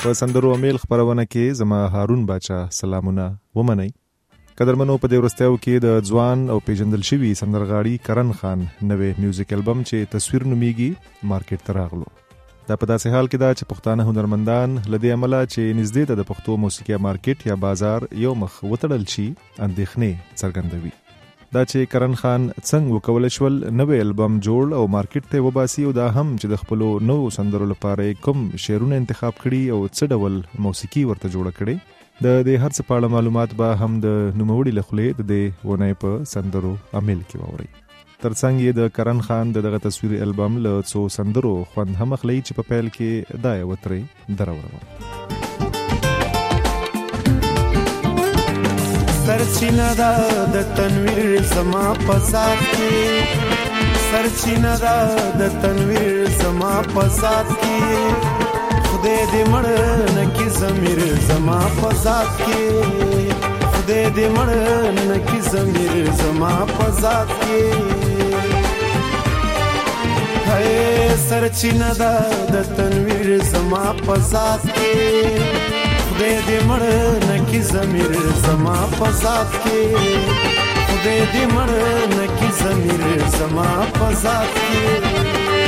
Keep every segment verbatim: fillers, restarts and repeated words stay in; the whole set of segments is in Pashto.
په سندرو امیل خبرونه کې زما هارون باچا سلامونه ومنئ. قدرمنو په دې ورستیو کې د ځوان او پیژندل شوي سندرغاړي کرن خان نوې میوزیک البم چې تصویر نومیږي مارکیټ ته راغلو. دا په داسې حال کې ده چې پښتانه هنرمندان له دې امله چې نږدې ته د پښتو موسیقي مارکیټ یا بازار یو مخ وتړل شي اندېښنې څرګندوي. دا چې کرن خان څنګه وکولای شول نوې البم جوړ او مارکیټ ته وباسي، او دا هم چې د خپلو نوو سندرو لپاره کوم شعرونه انتخاب کړي او څه ډول موسیقي ورته جوړه کړي، د دې هر څه په اړه معلومات به هم د نوموړي له خولې د دې ونې په سندرو امیل کې واورئ. ترڅنګ یې د کرن خان د دغه تصویر البم له څو سندرو خوند هم اخلئ چې په پیل کې دا یې وترې دروروم. سرچینه دا د تنویر زما په ذات کې، سرچینه دا د تنویر زما په ذات کې، خدای دې مړ نکي ضمیر زما په ذات کې، خدای دې مړ نکي ضمیر زما په ذات کې. هاي سرچینه دا د تنویر زما په ذات کې، خدای دې مړ نکي ضمیر زما په ذات کې، خدای دې مړ نکي ضمیر زما په ذات کې.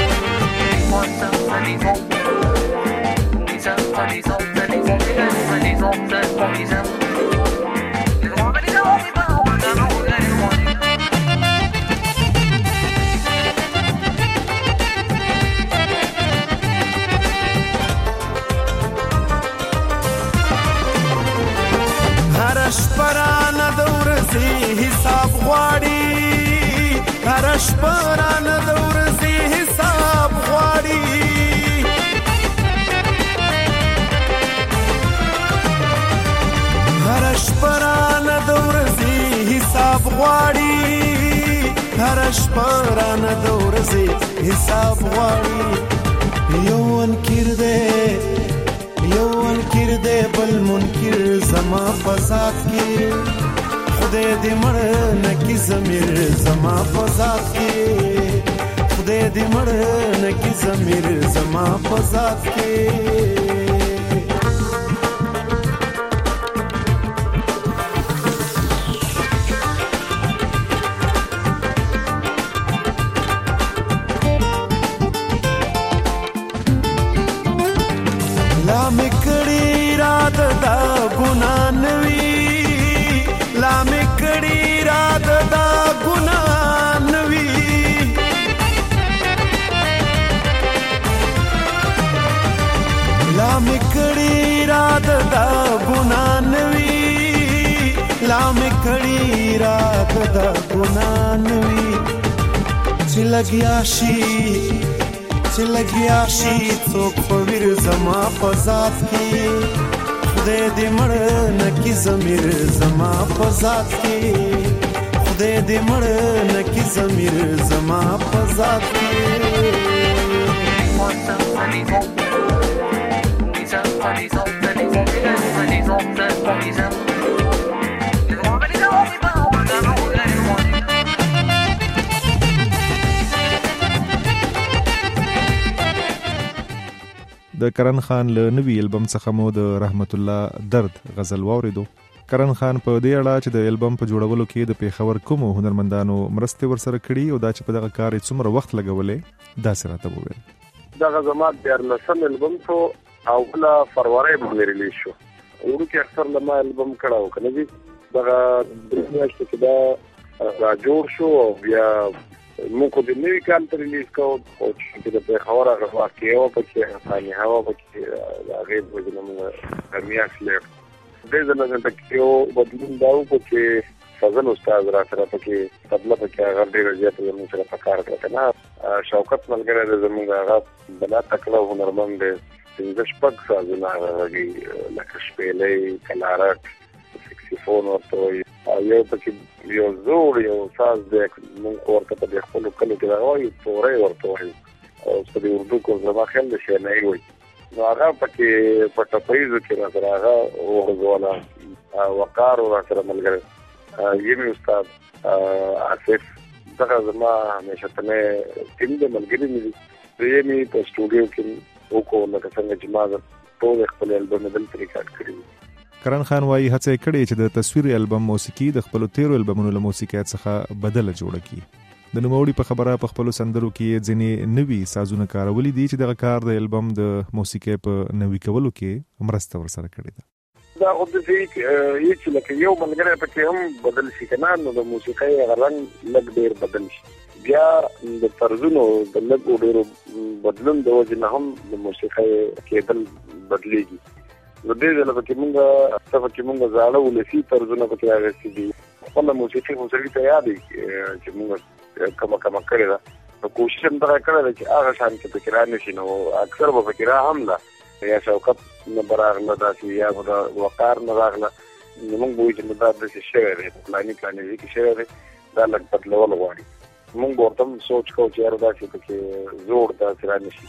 شپرانه د ورځې حساب غواړي، هر شپرانه د ورځې حساب غواړي، هر شپرانه د ورځې حساب غواړي، هر شپرانه د ورځې حساب غواړي. یو انکر دې یو انکر دې بل منکر زما په ذات کې، خدای دې مړ نکي ضمیر زما په ذات کې، خدای دې مړ نکي ضمیر زما په ذات کې. لا مکړی رات دا ګنا نوي، لا مکړی رات دا ګنا نوي، لا مکړی رات دا ګنا نوي، لا مکړی رات دا ګنا نوي. چې لګیا شي چې لګیا شي څوک په ویر زما په ذات کې، خدای دې مړ نکي ضمیر زما په ذات کې، خدای دې مړ نکي ضمیر زما په ذات کې. د کرن خان له نوي البم څخه مو د رحمت الله درد غزل واوریدو. کرن خان په دې اړه چې د البم په جوړولو کې د پیښور کومو هنرمندانو مرستې ورسره کړي او دا چې په دغه کار یې څومره وخت لګولې دا سره ته وویل. دغه زما دیارلسم البم ته اوله فروری باندې ریلیز شو. ورکه اکثر لما البم کړهو کنه دي دغه د میاشتې کې دا را جوړ شو او بیا موږ د نوي کال ته ریلیز کوو او چې د پیښور هغه واقعي او پکې ثاني هوا پکې هغه د وجنه میاش لري. د دې نه چې یو بدلون داو چې فضل استاد را سره پکې تبله پکې هغه ډېر زیات زموږ سره پکار کړ کنه. شوکت ملګری د زموږ هغه بلا تکله هنرمند دی، څنګه شپږ سازونه راغلي لکه شپېلې، کلارک، سکسیفون ورته یو پکې یو زوړ یو ساز دی موږ ورته په خپل کلو کې راوایو تورې ورته وایو او په دې اردو کو زما خیال د شي نه وي. نو هغه پکې په ټپایزو کې را سره هغه ورغواله وقار را سره ملګری یمي استاد آصف دغه زما همیشه ته ټیم د ملګری مې یمي په سټوډیو کې وکړو لکه څنګه چې ما ټول خپل البوم دلته ریکارډ کړی. کرن خان وايي هڅه کړې چې د تصویر البوم موسیقي د خپل تیرو البومونو له موسیقیت څخه بدله جوړه کړي. د نوموړي په خبره په خپل سندرو کې ځینې نوي سازونه کارولي دي چې دغه کار د البوم د موسیقي په نوي کولو کې مرسته ورسره کړې ده. دا خو د دې چې لکه یو ملګری پکې هم بدل شي کنه نو د موسیقۍ غرنګ لږ ډیر بدل شي. بیا د طرزونو د لږ ډیرو بدلون د وجه نه هم د موسیقۍ کېدل بدلېږي. نو دې ځل پکې مونږه څه پکې مونږه زاړه ولسی طرزونه پکې راغلي دي. خپل موسیقي موسیقي ته یاد دي چې مونږ کومه کومه کړې ده. نو کوشش هم دا کړی چې هغه شان کې پکې را نشي. نو اکثر به پکې را هم لا یا شوکت نه براغله داسې یا به د وقار نه راغله. نو موږ به وایو چې دا داسې شوی دی پلاني پلاني ځای کې شوی دی دا لږ بدلول غواړي. موږ به ورته هم سوچ کوو چې یاره داسې پکې زوړ داسې را نه شي.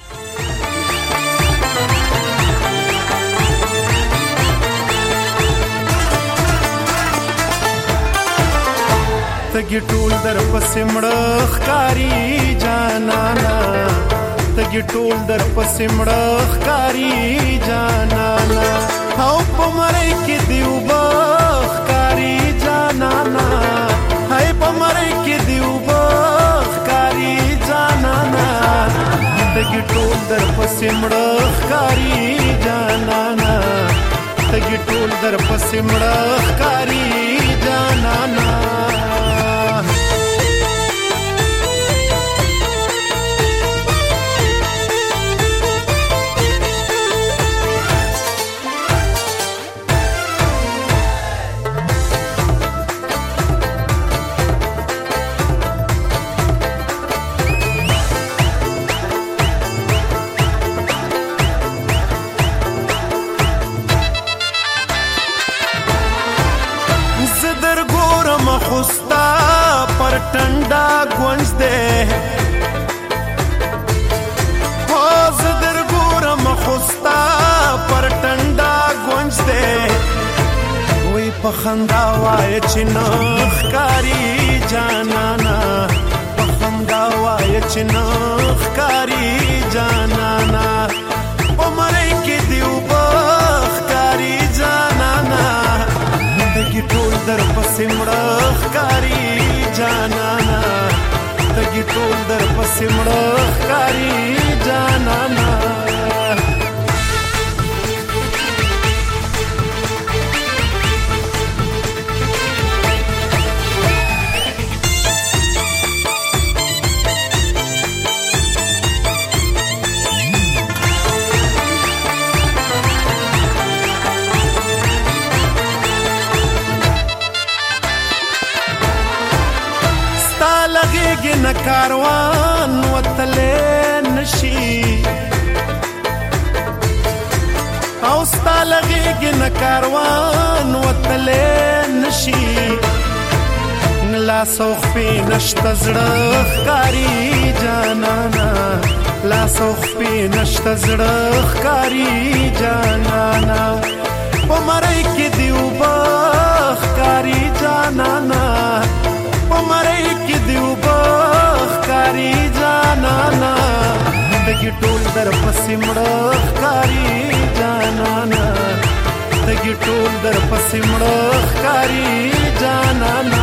تګي ټول در پسې مړه ښکاري جانانا تګي ټول در پسې مړه ښکاري جانانا او په مړی کې دی اوبه ښکاري جانانا هی په مړی کې دی اوبه ښکاري جانانا تګي ټول در پسې مړه ښکاري جانانا تګي ټول در پسې مړه ښکاري جانانا. خوستا پر ټنډا گونج دے ہو زدر ګورم خوستا پر ټنډا گونج دے وی په خندا وای چې نخ کاری جانانا په خندا وای چې نخ کاری جانانا په مړی کې دی وبخ کاری جانانا تګي ټول در پسې مړه ښکاري جانانا تګي ټول در پسې مړه ښکاري جانانا. نه کاروان وتلې نشي او ستا لغېږي نه کاروان وتلې نشي لاس او خپې نشته زړه ښکاري جانانا لاس او خپې نشته زړه ښکاري جانانا په مړی کې دی اوبه ښکاري جانانا په مړی کې دی اوبه ښکاري جانانا تګي ټول در پسې مړه ښکاري جانانا تګي ټول در پسې مړه ښکاري جانانا.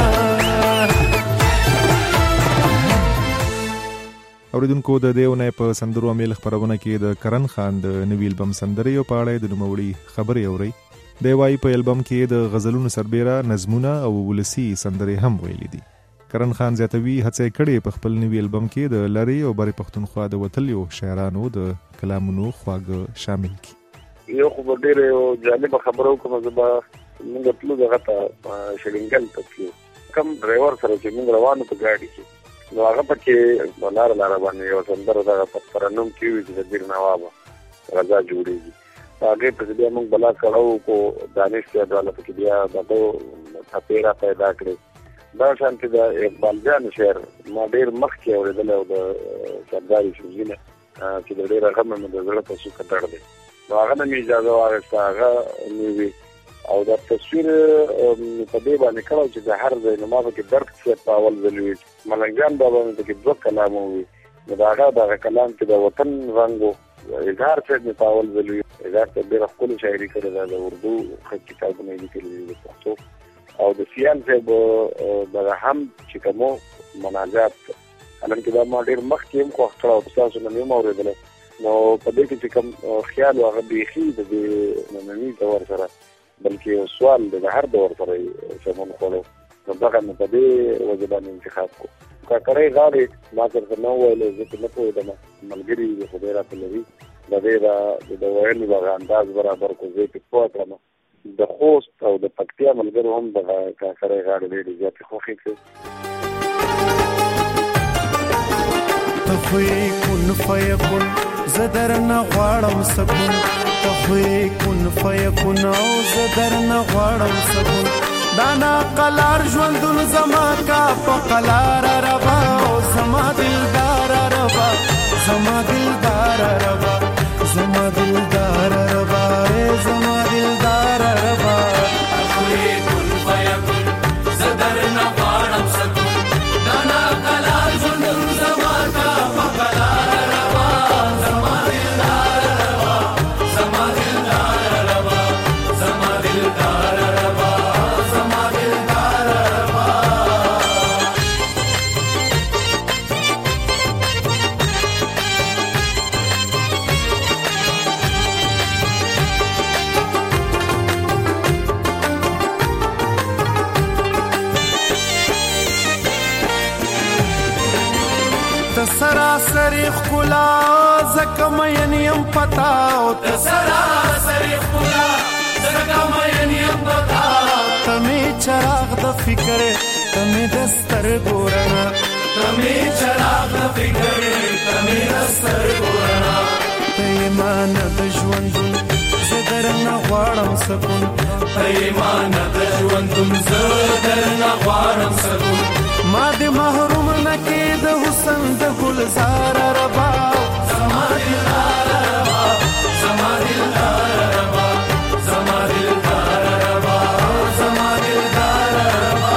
اوریدونکو د دې ونې په سندرو امیل خبرونه کې د کرن خان د نوي البم سندرې او پاړې د نوموړي خبرې اوري. د وايي په البم کې د غزلونو سربېره نظمونه او ولسی سندرې هم ویلي دي. کرن خان زیاتوي هڅه کړې په خپل نوي البم کې د لری او بری پښتونخوا د وتلیو شاعرانو د کلامونو خواږه شامل کړي. یو خو ډېر یو جالب خبرو کوم زما موږ ټول دغه ته شلینګل ته کم ډرایور سره چې موږ روانو په ګاډي کې نو هغه پکې لار لار باندې یو سندره دغه ترنم کې وي چې د بیر نواب رضا جوړیږي هغه په دې موږ بلا کړو کو دانش ته ډاله پکې بیا دغه ثپیرا پیدا کړی. دا شانتي د اقبال جان شعر ما ډیر مخکې اوریدل او د سرداري شوزینه چې د ډیر هغه مې د زړه په څوک تړل دي نو هغه مې اجازه واغسته هغه نیوي او د تصویر په دې باندې کړو چې د هر ځای نو ما به کې درد څه په اول ځلوي ملنګان بابا مې کې دوه کلام وي نو دا هغه د کلام کې د وطن رنګو اظهار څه په اول ځلوي دا ډېره ښکلې شاعري کړې ده، د اردو کتابونه یې لیکلي دي د پښتو. او د سیال صاحب دغه هم چې کومو مناجات حالانکې دا ما ډېر مخکې هم خوښ کړی او ستاسو نه مې هم اورېدلی، نو په دې کې چې کوم خیال و هغه بیخي د دې ننني دور سره بلکې یو سوال دی د هر دور سره یې سمون خوړو، نو دغه مې په دې وجه باندې انتخاب کړو. کاکړۍ غاړې ما درته نه وویلی، زه چې نه پوهېدم ملګري د خدای راته لري د دې د ویلو دغه انداز برابر کړو، زه یې پې پوه کړم. د خوست او د پکتیا ملګرو هم دغه کاکړۍ غاړې ډېرې زیاتې خوښې کړې. ته خو یې کن فیکن زه درنه غواړم سکون، ته خو یې کن فیکن او زه درنه غواړم سکون. دانا قلار ژوندون زما کا په قلار ربا او زما دلدار ربا، زما دلدار ربا، زما دلدار ربا، زما دلدار ربا. خو یې کن فیکن زه درنه غواړم سکون، دانا قلار ژوندون زما کا په قلار ربا، زما دلدار ربا، زما دلدار ربا، زما دلدار ربا، زما دلدار ربا. سراسری خلا زکه مین یم پتا او ته سراسری خلا زکه مین یم پتا، تمه چراغ د فکر تمه دستر ګورنا، تمه چراغ د فکر تمه دستر ګورنا. ته ایمان د ژوندون زه درنه غواړم سکون، ته ایمان د ژوندون زه درنه غواړم سکون. ما دې محروم نه کې د حسن د ګلزار ربا، زما دلدار ربا، زما دلدار ربا، زما دلدار ربا، زما دلدار ربا.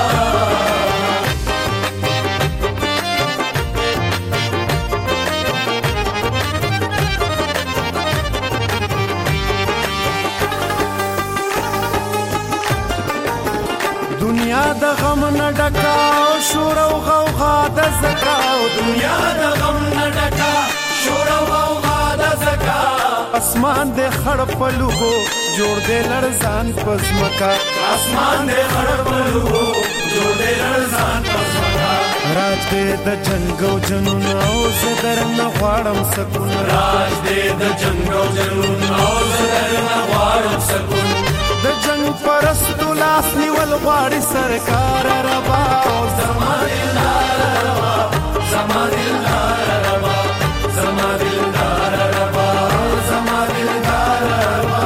دنیا د غم نه ډکا شور او غوغا د زکا، دنیا د غم نه ډکا شور او غوغا د زکا. اسمان دې خړ پلوغو جوړ دې لړزان پزمکا، اسمان دې خړ پلوغو جوړ دې لړزان پزمکا. راج دې د جنگ او جنون او زه درنه غواړم سکون، راج دې د جنگ او جنون او زه درنه غواړم سکون. د جنگ پرستو لاس نیول غواړي سرکار ربا، زما دلدار ربا، زما دلدار ربا، زما دلدار ربا، زما دلدار ربا.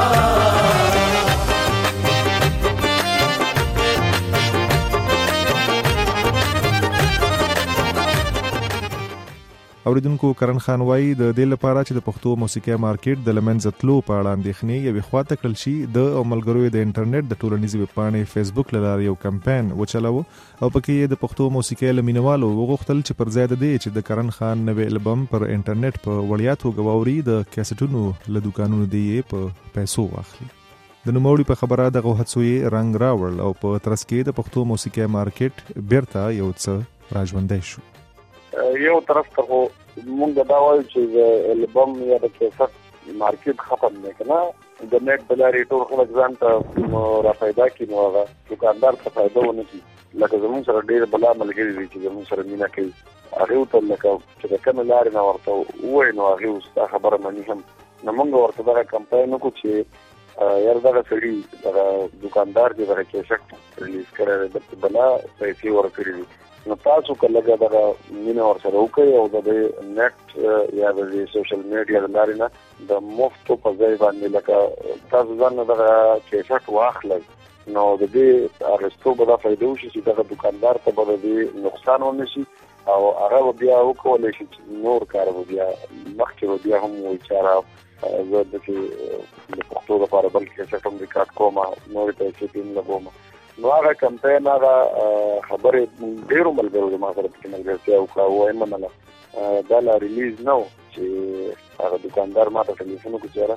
اوریدونکو کرن خان وایي د دې لپاره چې د پښتو موسیقي مارکیټ د لمنځه تلو په اړه اندېښنې یوې خواته کړل شي، د او ملګرو د انټرنیټ د ټولنیزې ویبپاڼې فیسبوک له لارې یو کمپاین وچلاوه او پکې یې د پښتو موسیقي له مینوالو وغوښتل چې پر ځای د دې چې د کرن خان نوې البم پر انټرنیټ په وړیا توګه واوري، د کیسټونو له دوکانونو دی په پیسو واخلي. د نوموړي په خبره دغه هڅو یې رنګ راوړل او په ترڅ کې د پښتو موسیقي مارکیټ بیرته یو څه راژوندی شو. یو طرف ته خو مونږ دا وایو چې د البم یا د کیسټ مارکیټ ختم نه کنه، د نیټ بلاري ټول خلک ځان ته را پیدا کړي، نو هغه دکاندار څه فائدہ ونه کړي. لکه زموږ سره ډېر بلا ملګري دي چې زموږ سره مینه کوي، هغه ته لکه چې د کوم لارې نه ورته وای نو هغه ستا خبره مانی هم نو مونږ ورته دا کمپاین وکړو چې یار دغه سړي دغه دکاندار دی دغه کیسټ ریلیز کړی د بلا پیسې ورکړي دي، نو تاسو کله دغه مینه ورسره وکړئ او د نیټ یا د سوشل میډیا د لارې نه د مفتو په ځای باندې لکه تاسو ځان دغه کیسټ واخلئ، نو د دې اغستو به دا فایده وشي چې دغه دکاندار ته به د نقصان ونه شي او هغه بیا وکولی شي چې نور کار به بیا مخکې به بیا هم وایي چې هغه زه داسې د پښتو لپاره بل کیسټ هم ریکارډ کوم، نورې پیسې پې هم لګوم. نو هغه کمپاین هغه خبرې ډېرو ملګرو زما سره پکې ملګرتیا وکړه، ووایم منله دا لا ریلیز نه و چې هغه دکاندار ما ته ټلیفون وکړو چې یاره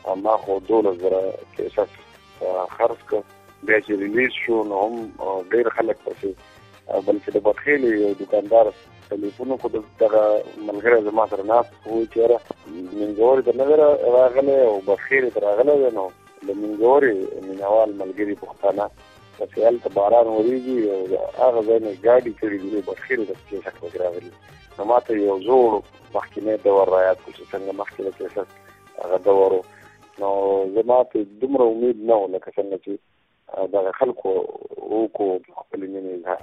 ما خو دولس زره کیسټ خرڅ کړ. بیا چې ریلیز شو نو هم ډېر خلک پسې بلکې د بدخیل یو دکاندار ټلیفون خو دغه ملګری زما سره ناست وو چې یاره منګوري ته نه راغلی او بدخیل ته راغلی دی نو د منګوري مینهوال ملګري پښتانه چې هلته باران ورېږي او هغه ځای نه ګاډي کړي دي بدخیل ته کیسټ پکې راغلي. نو ما ته یو زوړ مخکینی دور رایاد کړو چې څنګه مخکې د کیسټ هغه دور و. نو زما ته دومره امید نه و لکه څنګه چې دغه خلکو وکړو خپل مینې اظهار.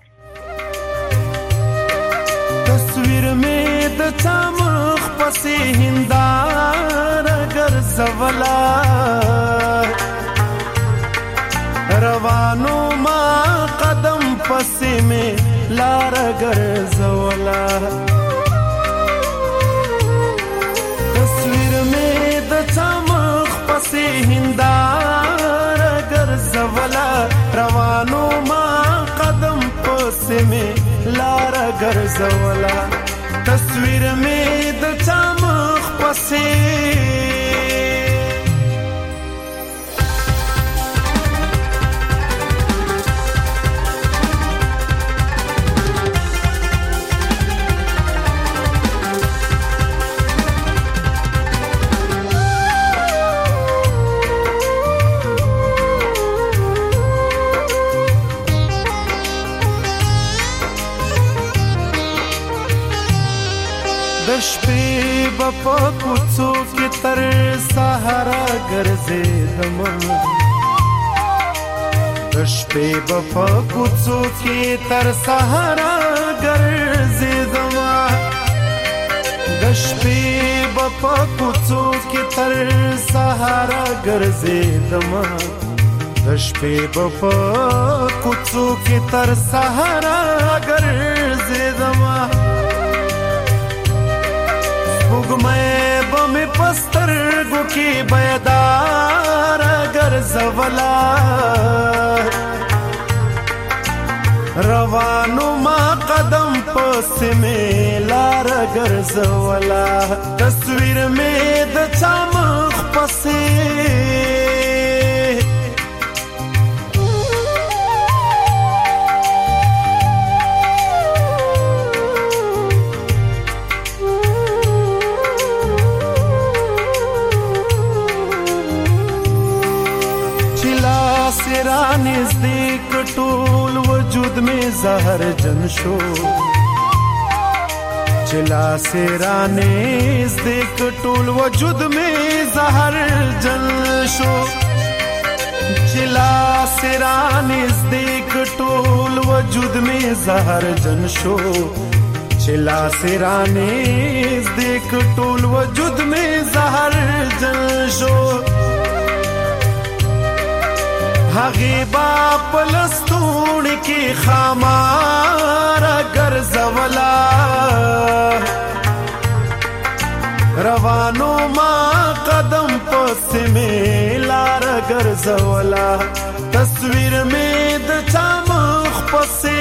تصویر مې د چا مخ پسې هنداره ګرځوله روانو ما قدم پسې مې لاره ګرځوله تصویر مې د چا مخ پسې هنداره ګرځوله روانو ما قدم پسې مې لاره ګرځوله تصویر مې د چا مخ پسې د شپې به په کوڅو کې تر سهاره ګرځېدم د شپې به په کوڅو کې تر سهاره ګرځېدم د شپې به په کوڅو کې تر سهاره ګرځېدم د شپې به په کوڅو کې تر سهاره ګرځېدم وګمې بمې پسترګو کې بیدار ګرځولا روانو ما قدم پسې مې لار ګرځولا تصویر مې د چا مخ پسې نزدې کټول وجود می زهر جن شو چلا سرا نزدې کټول وجود می زهر جن شو چلا سرا نزدې کټول وجود می زهر جن شو چلا سرا نزدې کټول وجود می زهر جن شو هغه با پلستون کی خمار ګرځولا روانو ما قدم پسې مې لار ګرځولا تصویر مې د چا مخ پسې.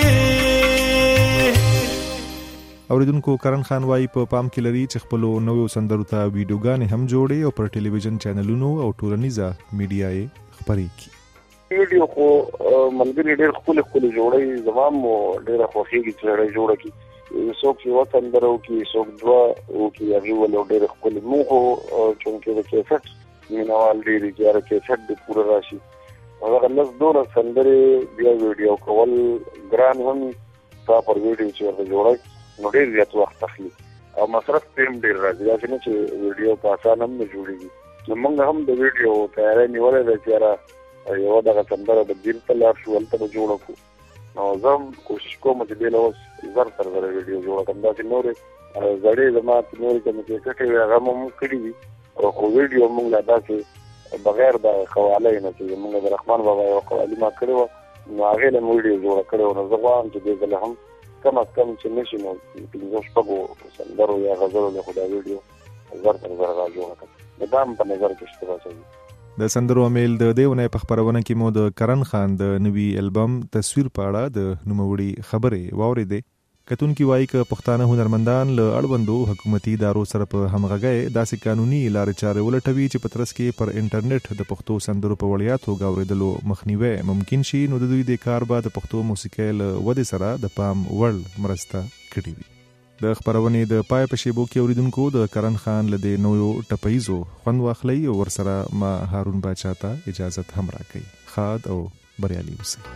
اوریدونکو کرن خان وايي په پام کې لري چې خپل نوو سندرو ته ویډیوګانې هم جوړي او پر ټلویزیون چینلونو او ټولنیزه میډیا یې خبرې کوي. ویډیو خو ملګری ډېر ښکلي ښکلي جوړوي زما مو ډېره خوښېږي چې ډېره جوړه کړي څوک یوه سندره وکړي څوک دوه وکړي هغې ولې ډېرې ښکلي مونږ خو چونکې د کیسټ مینهوال ډېر دي چې هره کیسټ دې پوره راشي هغه لس دولس سندرې بیا ویډیو کول ګران هم ستا پر ویډیو چې ورته جوړوي نو ډېر زیات وخت اخلي او مصرف پرې هم ډېر راځي داسې نه چې ویډیو په اسانه هم نه جوړېږي نو موږ هم د ویډیو تیاری نیولی دی چې یاره یوه دغه سندره د بیر ته لاړ شو هلته به جوړه کړو نو زه هم کوشش کوم چې دې له اوس زر تر زره ویډیو جوړه کړم داسې نورې زړې زما نورې کومې کیسټې وې هغه مو موږ کړي دي خو ویډیو موږ لا داسې بغیر د قوالۍ نه چې زموږ د رحمان بابا یوه قوالي ما کړې وه نو هغې له مو ویډیو جوړه کړې وه نو زه غواړم چې دې ځله هم کم از کم چې نه شي نو پنځه شپږو سندرو یا غزلو له خو دا ویډیو زر تر زره را جوړه کړم د دا هم په نظر کې شته واچوي. د سندرو امیل د دې ونې په خبرونه کې مو د کرن خان د نوي البم تصویر په اړه د نوموړي خبرې واورېدې کتونکي وایي ک پښتانه هنرمندان له اړوندو حکومتي ادارو سره په همغږۍ داسې قانوني لارې چارې ولټوي چې په ترڅ کې پر انټرنیټ د پښتو سندرو په وړیا توګه اورېدلو مخنیوي ممکن شي، نو د دوی د کار به د پښتو موسیقۍ له ودې سره د پام وړ مرسته کړې وي. د خبرونې د پای په شیبو کې اوریدونکو د کرن خان له د نویو ټپیزو خوند واخلئ او ورسره ما هارون باچا ته اجازت هم راکړئ. ښاد او بریالي اوسئ.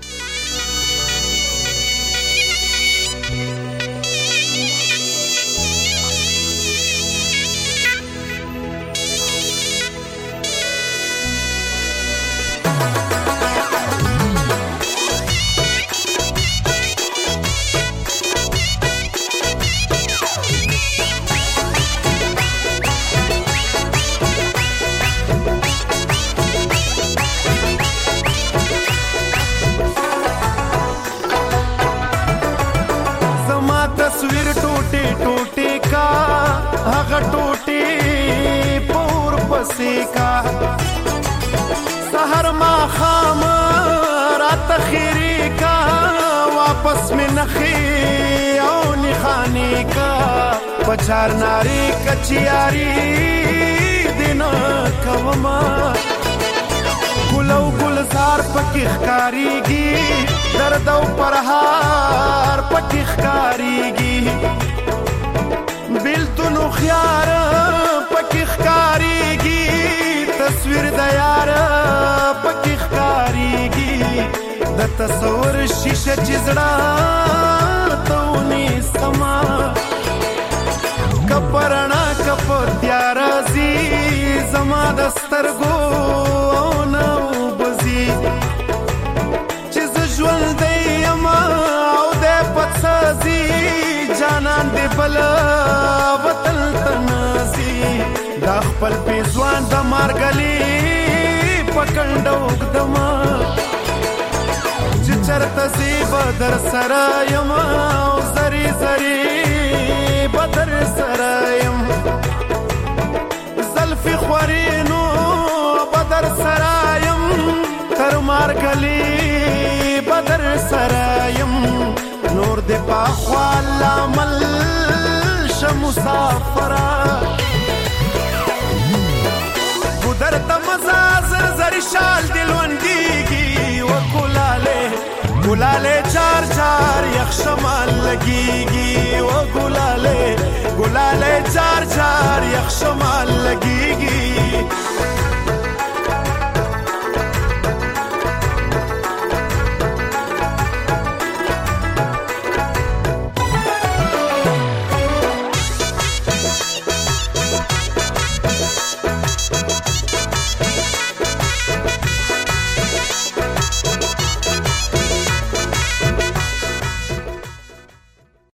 सहर मा खाम रात खीरी का वापस में नखी और निखानी का पचार नारी कचियारी दिन कवमा गुलौ गुलजार पकिखकारीगी दर्दौ परहार पकिखकारीगी बिल तुनु ख्यार पकिखकारीगी تصویر د یار پکې ښکاریږي د تصور شیشه چې زړه ته ونیسما کپرنا کپ تیاره زی زما د سترګو او نه وبزي چې زه ژوندی یم او دی پڅځي جانان دی بل وطن ته نازي دا خپل پیزوان د مارګلی پکندو وګدما چې چرته زی بدر سره یم او زری زری بدر سره یم زلفی خورینو بدر سره یم تر مارګلی بدر سره یم نور د پاخوا لامل شمسافره در تمزا زر زر شال دلوندیگی و گلاله گلاله چار چار یک شمال لگیگی و گلاله گلاله چار چار یک شمال